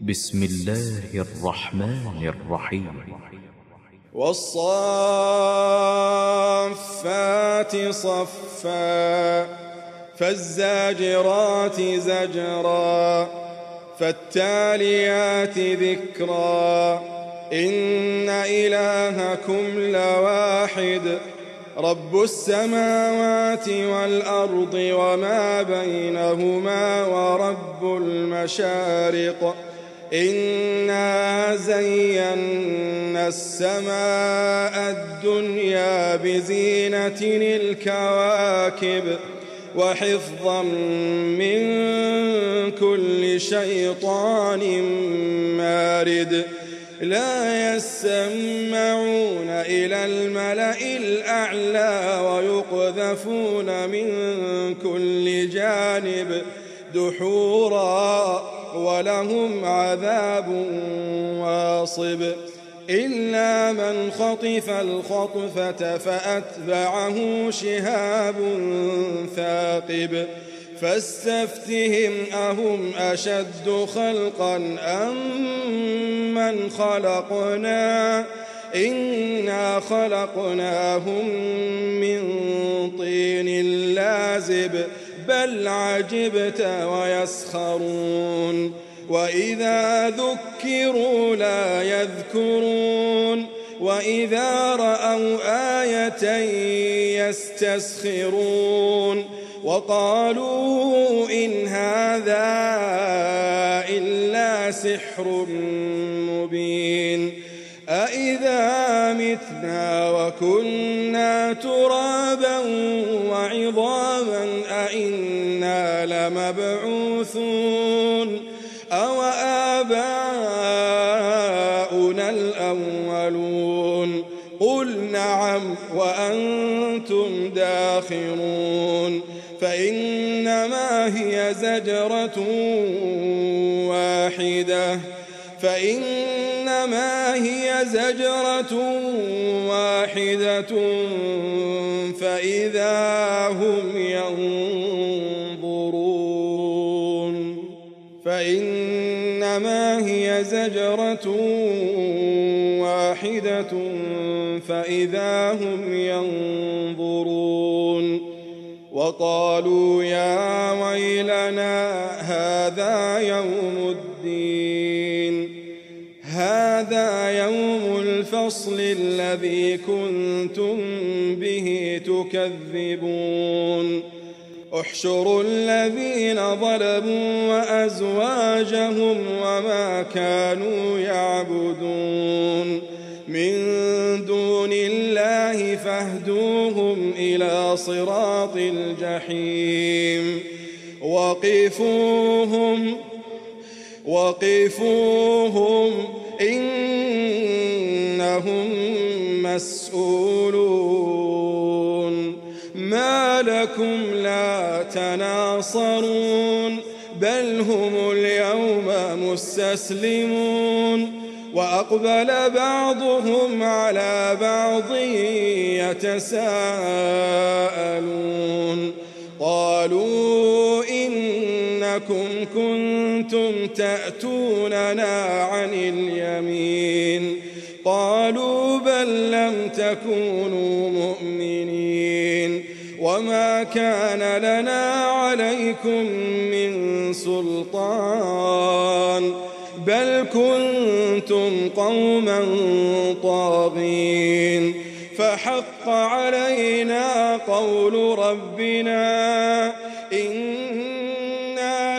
بسم الله الرحمن الرحيم. والصافات صفا فالزاجرات زجرا فالتاليات ذكرا إن إلهكم لواحد رب السماوات والأرض وما بينهما ورب المشارق إنا زينا السماء الدنيا بزينة الكواكب وحفظا من كل شيطان مارد لا يسمعون إلى الملأ الأعلى ويقذفون من كل جانب دحورا ولهم عذاب واصب إلا من خطف الخطفة فأتبعه شهاب ثاقب فاستفتهم أهم أشد خلقا أم من خلقنا إنا خلقناهم من طين لازب بل عجبت ويسخرون وإذا ذكروا لا يذكرون وإذا رأوا آية يستسخرون وقالوا إن هذا إلا سحر مبين أإذا متنا وكنا ترابا وعظاما أإنا لمبعوثون أو آباؤنا الأولون قل نعم وأنتم داخرون فإنما هي زجرة واحدة فإذا هم ينظرون وقالوا يا ويلنا هذا يوم الدين هذا يوم الفصل الذي كنتم به تكذبون احشروا الذين ظلموا وأزواجهم وما كانوا يعبدون من دون الله فاهدوهم إلى صراط الجحيم وقفوهم إنهم مسؤولون ما لكم لا تناصرون بل هم اليوم مستسلمون وأقبل بعضهم على بعض يتساءلون قالوا إنكم كنتم تأتوننا عن اليمين قالوا بل لم تكونوا مؤمنين وما كان لنا عليكم من سلطان بل كنتم قوما طاغين فحق علينا قول ربنا إنا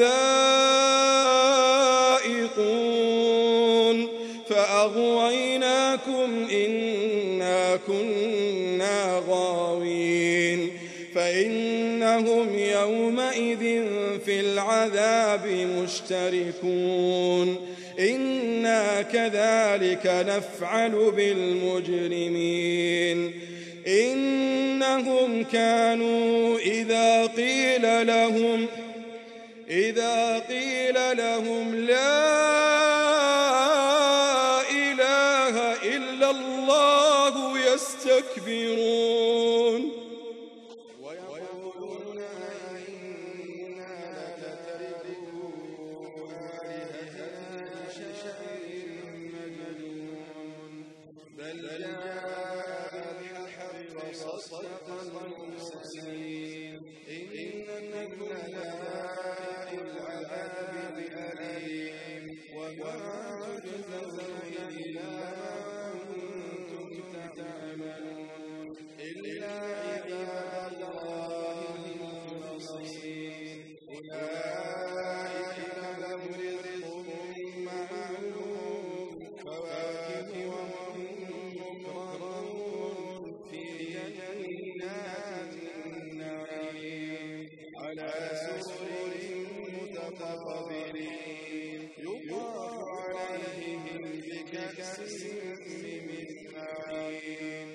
لذائقون فأغويناكم إنا كنا غاوين فإنهم يومئذ في العذاب مشتركون إنا كذلك نفعل بالمجرمين إنهم كانوا إذا قيل لهم لا إله إلا الله يستكبرون ويقولون إنا لتتركوا آلهتنا جاء بالحق وصدق المرسلين إنكم لذائق العذاب الأليم وما تجزون إلا ما كنتم تعملون إلا عباد الله المخلصين أولئك لهم رزق معلوم فواكه وهم مكرمون في جنات النعيم على سرر متقابلين يطاف عليهم بكأس من معين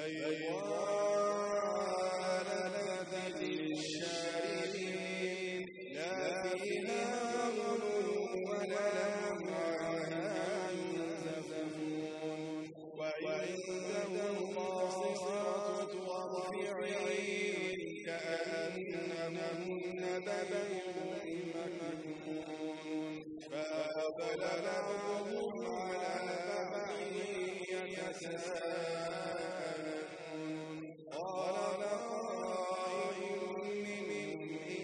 بيضاء لذة للشاربين لا فيها غول ولا هم عنها ينزفون وعندهم قاصرات الطرف عين كأنهن بيض مكنون فأقبل بعضهم على بعض يتساءلون قال قائل منهم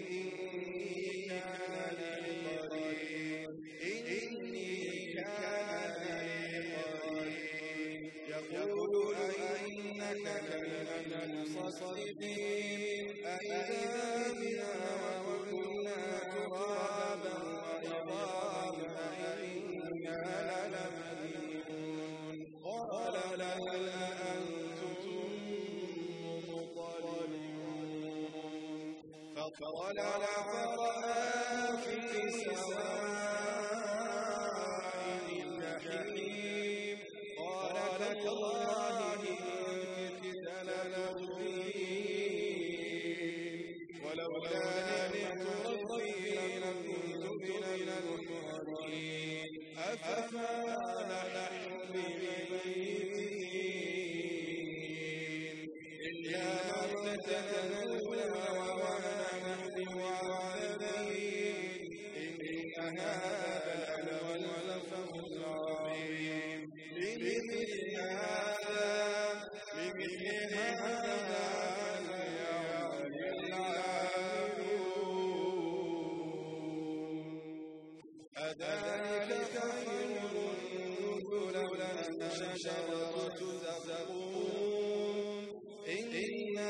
إني كان لي قرين يقول أئنك لمن المصدقين أئذا بنا وكنا ترابا وعظاما أئنا لمدينون قال هل أنتم مطلعون فاطلع فرأى في سواء الجحيم قال تالله إن كدت لتردين ولولا نعمة ربي لكنت من المحضرين أفما نحن بميتين إلا موتتنا الأولى وما نحن بمعذبين إن هذا لهو الفوز العظيم لمثل هذا فليعمل العاملون أذلك خير نزلا أم شجرة الزقوم إنا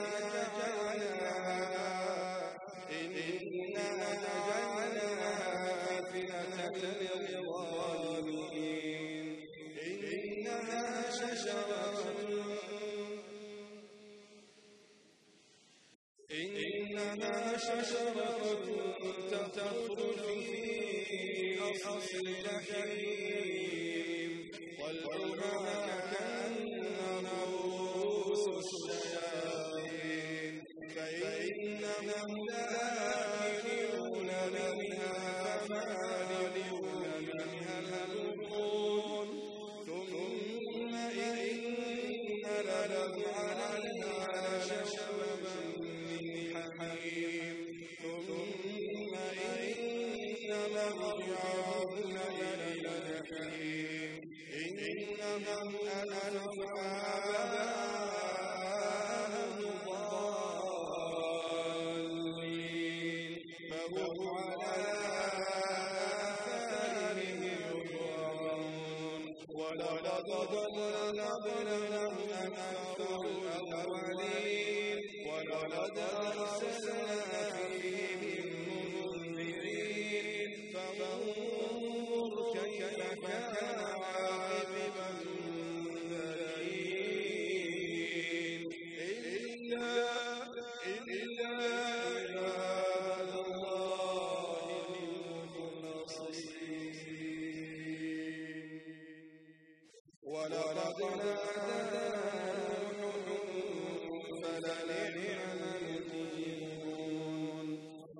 جعلناها فتنة للظالمين إنها شجرة تخرج في أصل الجحيم طلعها كأنه رؤوس الشياطين فإنهم لآكلون منها فمالئون منها البطون ثم إن لهم عليها لشوبا من حميم ثم إن مرجعهم إلى الجحيم إنهم ألفوا آباءهم ضالين فهم على آثارهم يهرعون ولقد ضل قبلهم أكثر الأولين ولقد أرسلنا فيهم منذرين فانظر كيف كان عاقبة المنذرين إلا عباد الله المخلصين ولقد نادانا نوح فلنعم المجيبون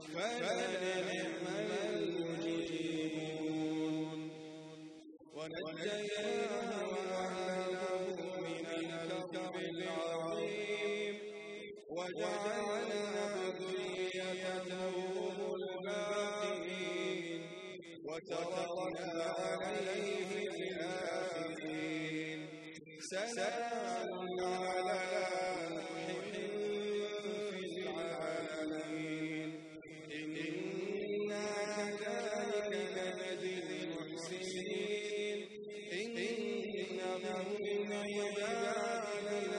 ونجيناه وأهله من الكرب العظيم وجعلنا ذريته هم الباقين وتركنا عليه في الآخرين سلام على نوح في العالمين إنا كذلك نجزي المحسنين إنه من عبادنا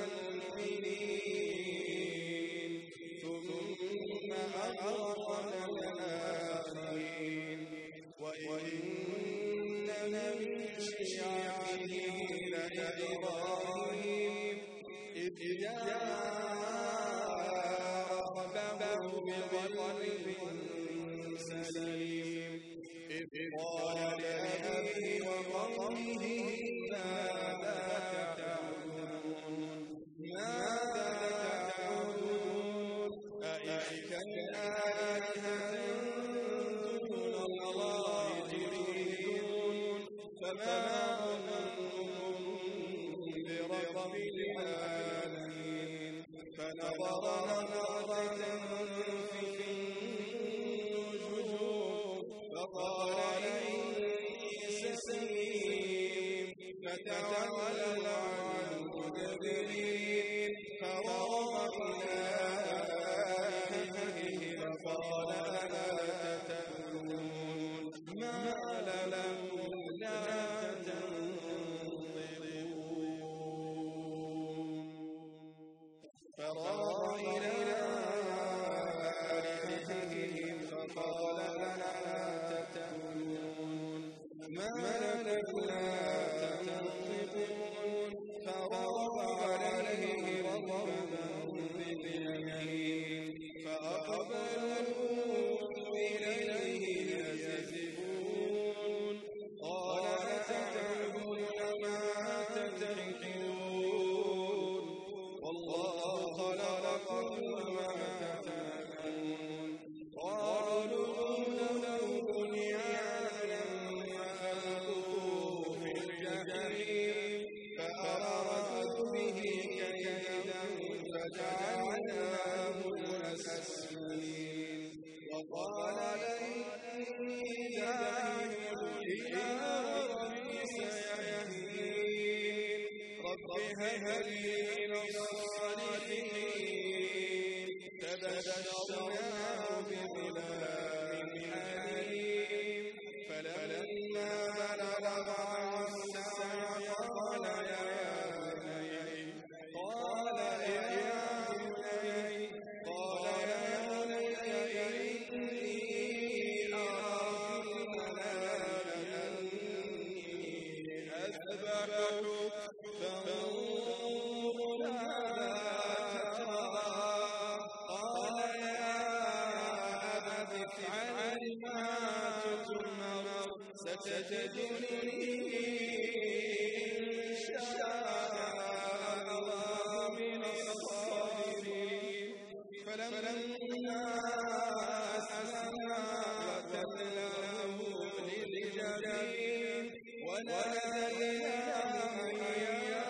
المؤمنين ثم أغرقنا الآخرين وإن من شيعته لإبراهيم إذ جاء ربه بقلب سليم إذ قال لأبيه وقومه ماذا تعبدون أئفكا آلهة دون الله تريدون فما ظنكم برب العالمين فنظر نظرة في النجوم فقال إني سقيم فتولوا عنه مدبرين فوقفنا آلهته فقال ألا تتقون ما لكم لا تنطقون فراغ إلى آلهتهم فقال ألا تتقون ما لكم لا تنطقون فراغ عليهم ربهم باليمين فأقبلوا إليه يزفون قال تعبدون ما تنحتون والله خلقكم وما تعملون قالوا ابنوا له بنيانا فألقوه في الجحيم فأرادوا به كيدا فجعلناه الأسفلين وقال إني ذاهب إلى ربي سيهدين رب هب لي من الصالحين فبشرناه بغلام حليم فلما بلغ معه السعي قال يا بني إني أرى في المنام أني أذبحك فانظر ماذا ترى قال يا أبت افعل ما تؤمر ستجدني إن شاء الله من الصابرين فلما أسلما وتله للجبين وناديناه يا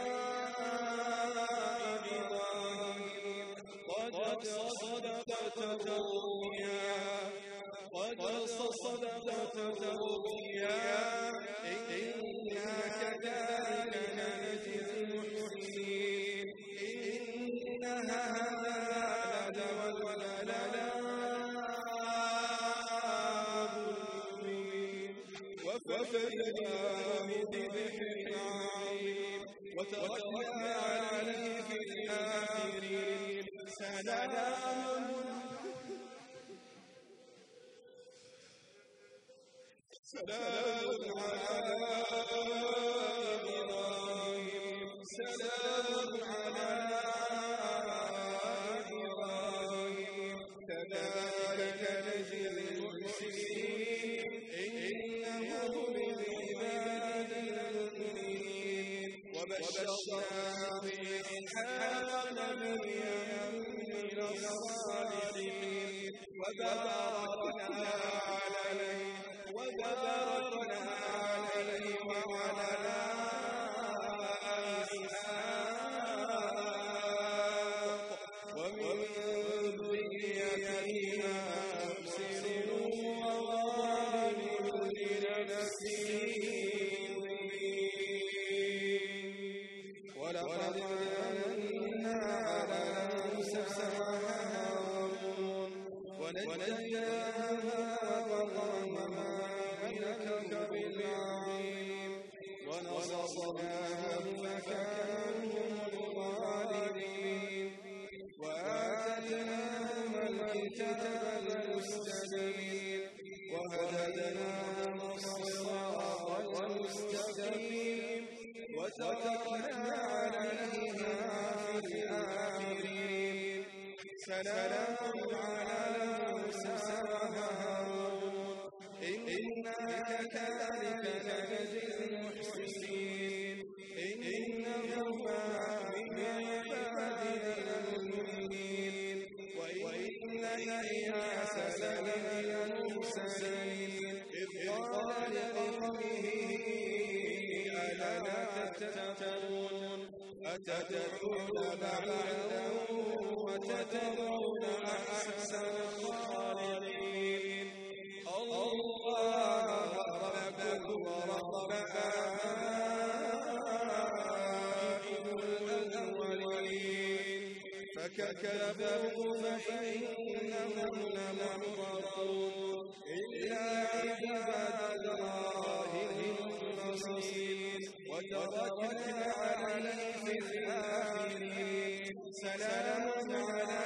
إبراهيم قد صدقت الرؤيا إنا كذلك نجزي المحسنين إن هذا لهو البلاء المبين وفديناه بذبح عظيم وتركنا عليه في الآخرين سلام على إبراهيم سلام على إبراهيم كذلك نجزي المحسنين إنه من عبادنا المؤمنين وبشرناه بإسحاق نبيا من الصالحين وباركنا عليه وعلى إسحاق ومن ذريتهما محسن وظالم لنفسه وتركنا عليها في الآخرين سلام على موسى وهارون إنا كذلك نجزي المحسنين إنهما من عبادنا المؤمنين وإن إلياس لمن المرسلين إذ قال لقومه ألا تتقون أتدعون بعلا وتذرون أحسن الخالقين الله ربكم ورب آبائكم الأولين فكذبوه فإنهم لمحضرون إلا عباد الله المخلصين وتركنا عليه في الآخرين سلام على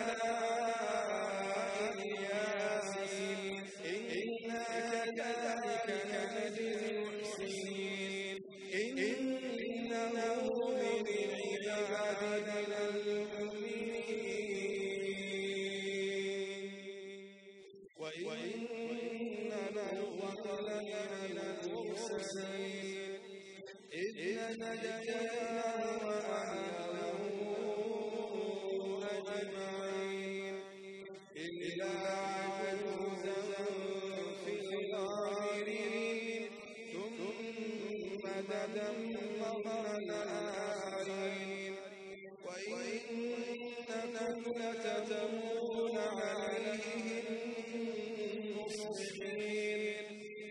ياسين إنا كذلك نجزي المحسنين إنه من عبادنا المؤمنين وإن لوطا لمن المرسلين إذ نجيناه وأهله أجمعين إلا عجوزا في الغابرين ثم دمرنا الآخرين وإنكم لتمرون عليهم مصبحين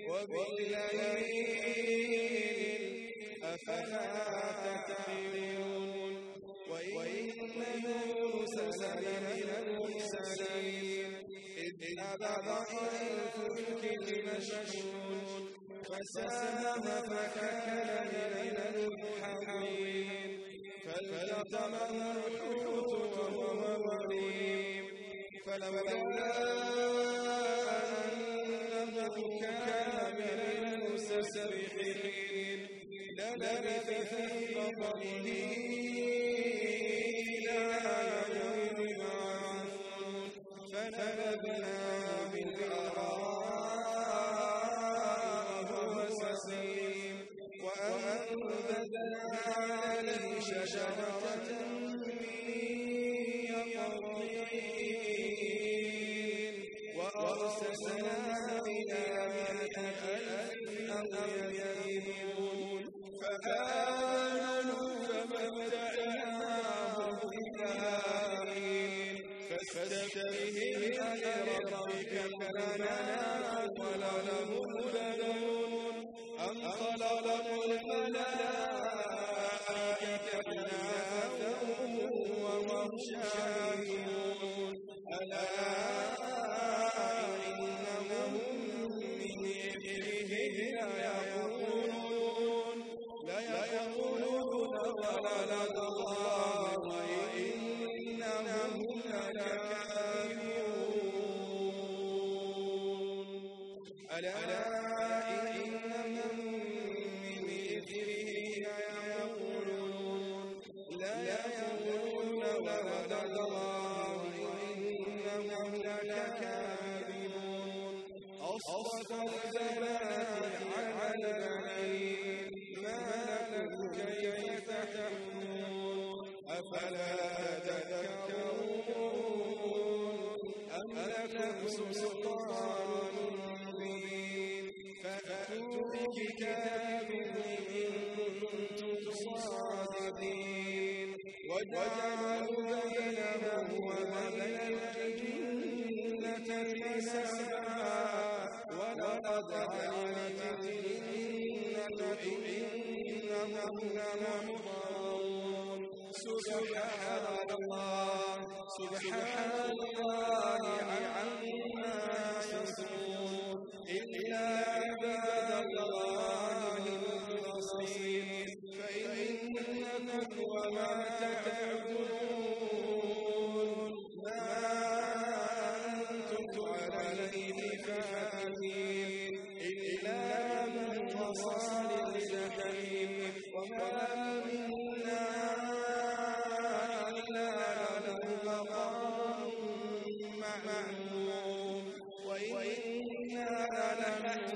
وبالليل أفلا تعقلون وإن يونس لمن المرسلين إذ أبق إلى الفلك المشحون فساهم فكان من المدحضين فالتقمه الحوت وهو مليم فلولا أنه كان من المسبحين للبث في بطنه إلى يوم يبعثون فنبذناه بالعراء وهو سقيم وأنبتنا عليه شجرة من يقطين وأرسلناه إلى 100,000 أو يزيدون فآمنوا فمتعناهم إلى حين فاستفتهم لربك كلنا ولهم البنون أم خلقوا الملائكة إناثا وهم شاهدون ألا إنهم من إفكهم ليقولون ولد الله وإنهم لكاذبون ألا إنهم من إفكهم يقولون ولد الله وإنهم لكاذبون أصطفى البنات على البنين ما لكم كيف تحكمون أفلا تذكرون أم لكم سلطان مبين فأتوا بكتابكم إن كنتم صادقين وجعلوا بينه وبين الجنة حسابا ولقد علمت الجنة إنهم لمحضرون سبحان الله عما يصفون إلا عباد الله المخلصين فإنكم وما تعبدون ما أنتم عليه فاكهين إلا من وصال الجحيم وما منا إلا له مقام معلوم وإنا لنحن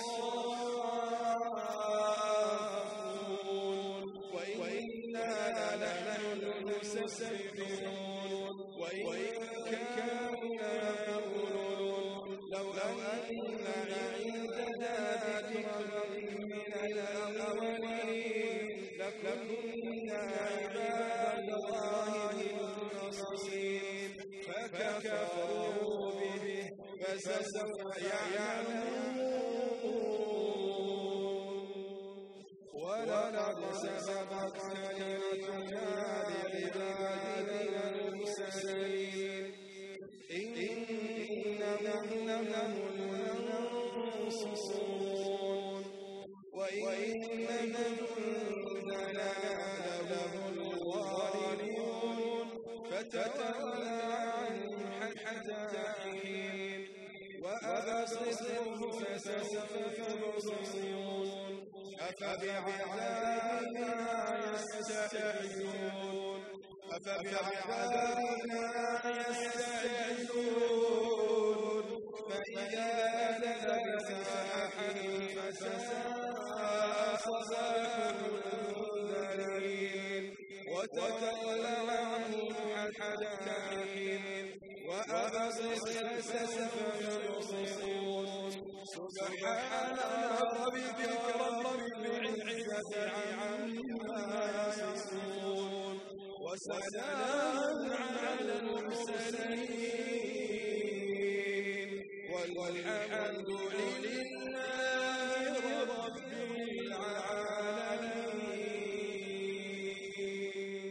الصافون وإنا لنحن المسبحون وإن كانوا يقولون لو أن عندنا ذكرا من الأولين لكنا عباد الله المخلصين فكفروا به فسوف يعلمون ولقد سبقت كلمتنا لعبادنا المرسلين إنهم لهم المنصورون وإن جندنا لهم الغالبون فتول عنهم حتى حين وأبصرهم فسوف يبصرون أفبعذابنا يستعجلون فإذا نزل ساحهم فساء صباح المنذرين وتول عنهم حتى حين وأبصر فسوف يبصرون سبحان ربك رب العزة عما يصفون وسلام على المرسلين والحمد